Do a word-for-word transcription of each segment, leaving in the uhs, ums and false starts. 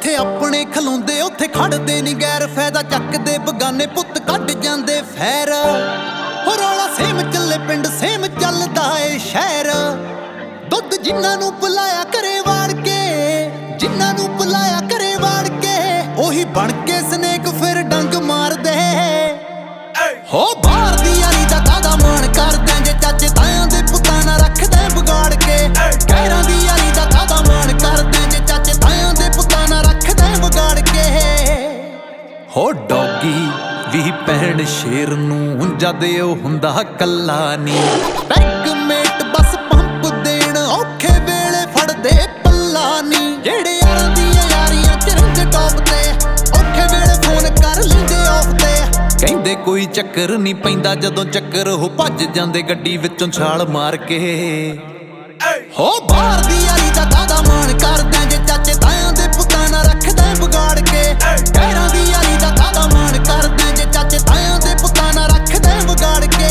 ਜਿੱਥੇ ਆਪਣੇ ਖਲੋਂਦੇ ਉੱਥੇ ਖੜਦੇ ਨੀ ਗੈਰ, ਫਾਇਦਾ ਚੱਕਦੇ ਬਗਾਨੇ ਪੁੱਤ ਕੱਢ ਜਾਂਦੇ ਫੈਰ। ਹੋ ਰੌਲਾ ਸੇਮ ਚੱਲੇ ਪਿੰਡ ਸੇਮ ਚੱਲਦਾ ਏ ਸ਼ਹਿਰ। ਦੁੱਧ ਜਿਨ੍ਹਾਂ ਨੂੰ ਪਿਲਾਇਆ ਘਰੇ ਵਾੜ ਕੇ, ਜਿਨ੍ਹਾਂ ਨੂੰ ਪਿਲਾਇਆ ਘਰੇ ਵਾੜ ਕੇ, ਉਹੀ ਬਣ ਕੇ ਸਨੇਕ ਫਿਰ ਡੰਗ ਮਾਰਦੇ। ਹੋ ਬਾਹਰ ਦੀ ਯਾਰੀ ਦਾ ਕਾਹਦਾ ਮਾਣ ਕਰਦਾ ਜੇ ਚਾਚੇ ਤਾਇਆਂ ਦੇ ਪੁੱਤਾਂ ਨਾਲ ਰੱਖਦਾ ਵਿਗਾੜ ਕੇ। ਗੈਰਾਂ ਦੀ ਯਾਰੀ ਦਾ ਕਾਹਦਾ ਮਾਣ ਕਰਦਾ ਜੇ ਚਾਚੇ ਤਾਇਆਂ ਦੇ ਪੁੱਤਾਂ ਨਾਲ ਰੱਖਦਾ ਵਿਗਾੜ ਕੇ। ਹੋ ਡੌਗੀ ਵੀ ਭੈਣ ਸ਼ੇਰ ਨੂੰ ਜਦ ਉਹ ਹੁੰਦਾ ਕੱਲਾ ਨੀ, ਬੈਂਕਮੇਟ ਬਸ ਪੰਪ ਦੇਣ ਔਖੇ ਵੇਲੇ ਫੜਦੇ ਪੱਲਾ ਨੀ। ਜਿਹੜੇ ਯਾਰਾਂ ਦੀਆਂ ਯਾਰੀਆਂ ਚ ਰਹਿੰਦੇ ਟੌਪ ਤੇ, ਔਖੇ ਵੇਲੇ ਫੋਨ ਕਰ ਲੈਂਦੇ ਆਫ ਤੇ। ਕਹਿੰਦੇ ਕੋਈ ਚੱਕਰ ਨੀ ਪੈਂਦਾ ਜਦੋਂ ਚੱਕਰ ਉਹ ਭੱਜ ਜਾਂਦੇ ਗੱਡੀ ਵਿੱਚੋਂ ਛਾਲ ਮਾਰ ਕੇ। ਹੋ ਬਾਹਰ ਦੀ ਯਾਰੀ ਦਾ ਕਾਹਦਾ ਮਾਣ ਕਰਦਾ ਜੇ ਚਾਚੇ ਤਾਇਆਂ ਦੇ ਪੁੱਤਾਂ ਨਾਲ ਰੱਖਦਾ ਵਿਗਾੜ ਕੇ। ਗੈਰਾਂ ਦੀ ਯਾਰੀ ਦਾ ਕਾਹਦਾ ਮਾਣ ਕਰਦਾ ਜੇ ਚਾਚੇ ਤਾਇਆਂ ਦੇ ਪੁੱਤਾਂ ਨਾਲ ਰੱਖਦਾ ਵਿਗਾੜ ਕੇ।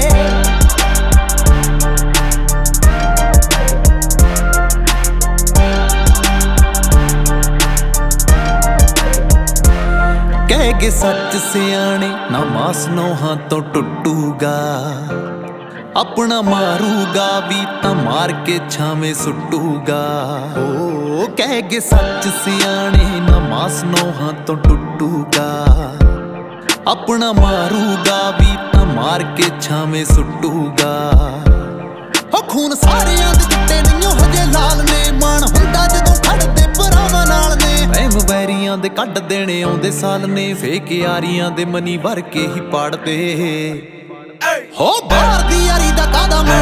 ਕਹਿ ਗਏ ਸੱਚ ਸਿਆਣੇ ਨਾ ਮਾਸ ਨੋਹਾਂ ਤੋਂ ਟੁੱਟੂਗਾ, ਆਪਣਾ ਮਾਰੂਗਾ ਵੀ ਤਾਂ ਮਾਰ ਕੇ ਛਾਵੇਂ ਸੁੱਟੂਗਾ। ਓ ਕਹਿ ਗਏ ਸੱਚ ਸਿਆਣੇ ਨਾ ਮਾਸ ਨੋਹਾਂ ਤੋਂ ਟੁੱਟੂਗਾ, ਆਪਣਾ ਮਾਰੂਗਾ ਵੀ ਤਾਂ ਮਾਰ ਕੇ ਛਾਵੇਂ ਸੁੱਟੂਗਾ। ਹੋ ਖੂਨ ਸਾਰਿਆਂ ਦੇ ਚਿੱਟੇ ਨਹੀਂਓ ਹਜੇ ਲਾਲ ਨੇ, ਮਾਣ ਹੁੰਦਾ ਜਦੋਂ ਖੜਦੇ ਭਰਾਵਾਂ ਨਾਲ ਨੇ। ਵਹਿਮ ਵੈਰੀਆਂ ਦੇ ਕੱਢ ਦੇਣੇ ਆਉਂਦੇ ਸਾਲ ਨੇ, ਫੇਕ ਯਾਰੀਆਂ ਦੇ ਮਨੀ ਭਰ ਕੇ ਹੀ ਪਾੜਦੇ। ਹੋ ਬਾਹਰ ਦੀ ਯਾਰੀ ਦਾ ਕਾਹਦਾ